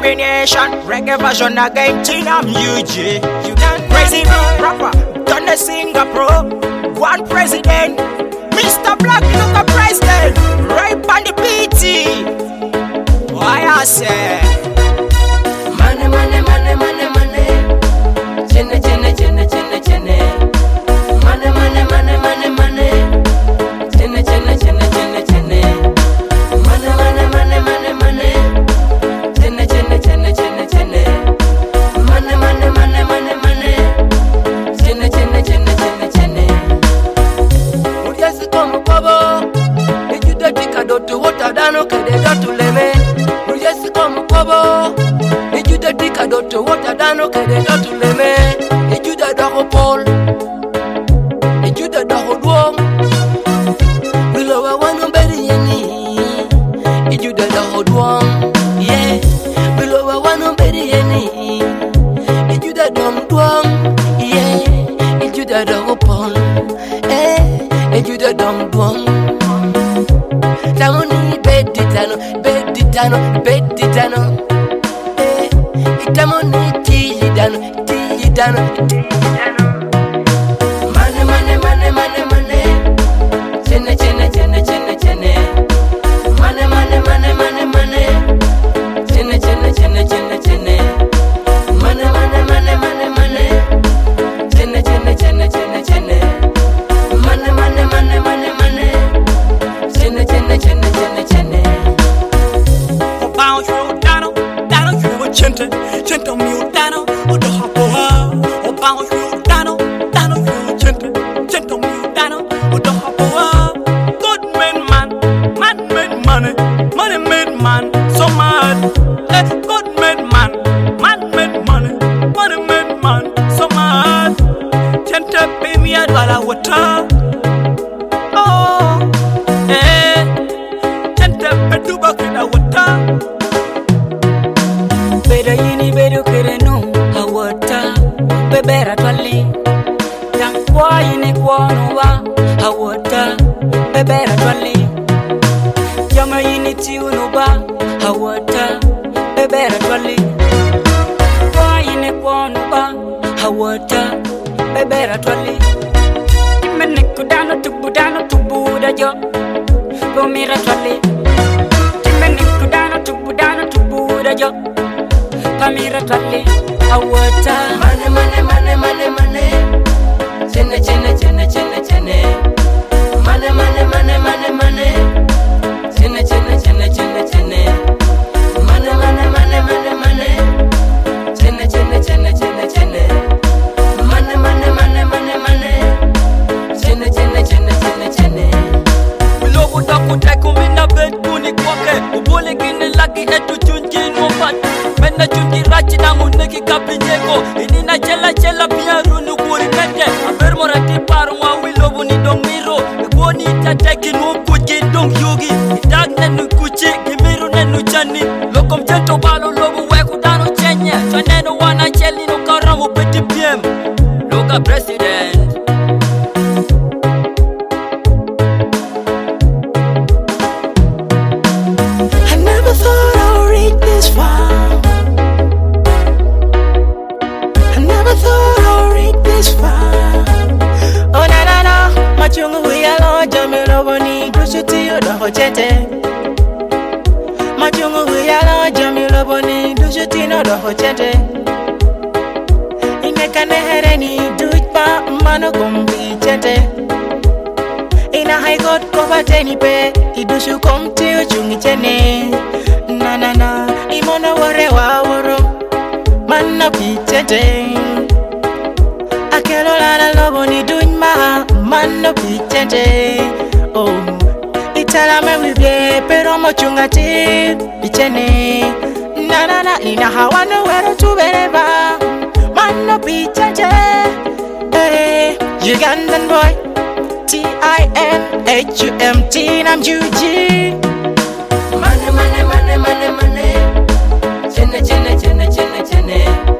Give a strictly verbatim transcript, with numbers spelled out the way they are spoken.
combination. Reggae version again, Tinam U G. You done crazy rapper, done the Singapore. One president, Mister Black, look a president. Right on the B T. Why I say? Money, money, money, money, money. Chene, chene, chene, chene, chene. Money, money, money, money, money. Chene, chene, chene, chene, chene. Money, money, money, money, money. Chene, chene, chene, chene, chene. Money, money, money, money, money. Chene, chene, chene, chene, chene. Ujasi como kobo. Ejuda tika dotu wota dano kede dotu leme. Ujasi como kobo. Ejuda tika dotu wota dano kede dotu leme. Ejuda dako pol. Ejuda dako duom. Bilowa wano beri yeni. Ejuda dako duom. Yeah. Bilowa wano beri yeni. Ejuda dom duom. Yeah. Ejuda dako pol. Eh. Ejuda dom duom. Tamoni beditano, beditano, beditano. Eh. Itamoni tiyidano, tiyidano, tiyidano. Money, money, money, money, money. Chene, chene, chene, chene, chene. Money, money, money, money, money. Chene, chene, chene, chene, chene. Money, money, money, money, money. Chene, chene, chene, chene, chene. Money, money, money, money, money. Chene, chene, chene, chene, chene. Obao you dano, dano you chente, chente mi dano, odo hapoha. Obao you dano, dano you chente, chente mi dano, odo hapoha. Good man, man, man made money, money made man, so mad. Eh, good man, man, man made money, money made man, so mad. Chente pay me a dollar water. Oh, eh, chente pay two bucks in a water. Beda yini bedu kerenu hawata bebera twali Yankwa yini kwanuwa hawata bebera twali Yama yini tiunuba hawata bebera twali Kwa yini kwanuba hawata bebera twali Imene kudano tubudano tubuda jo Gomira twali Imene kudano tubudano tubuda jo Pamira twali hawata Money, money, money, money, money. Chene, chene, chene, chene, chene. Money, money, money, money, money. Chene, chene, chene, chene, chene. Money, money, money, money, money. Chene, chene, chene, chene, chene. Money, money, money, money, money. Chene, chene, chene, chene, chene. Bilobu taku teku mina bed kuni kwake. Ubole gine laki etu chunji nwopati. Mena chunji rachi nangu neki kapinyeko. Inina chela chela pia runu kuri mete. Aber morati paru wa wilobu ni dong miro. Kwoni itateki nukuchi dong yugi. Itak nenu kuchi kimiru nenu chani. Lokom jento balo lobu weku dano chenye. Chaneno wana cheli no karamu peti P M. Loka president. I never thought I would reach this far. I never thought I would reach this far. Oh na na na, machungu huyalo jamiro boni dushuti yodo chete. Machungu huyalo jamiro boni dushuti nodo chete. Inekane hereni dujpa mano kumbi chete. Ina high court cover teni pe idushu komti uchungi chene. Na na na imona wore wa woro manna pichete. Akelo la la lobo ni dunma manna pichete. Oh, itala me wibye pero mochunga ti pichene. Na na na ina hawana wero tu bereba manna pichete. Hey, Ugandan boy. T I N H U M T Nam U G. Money, money, money, money, money. Chene, chene, chene, chene, chene.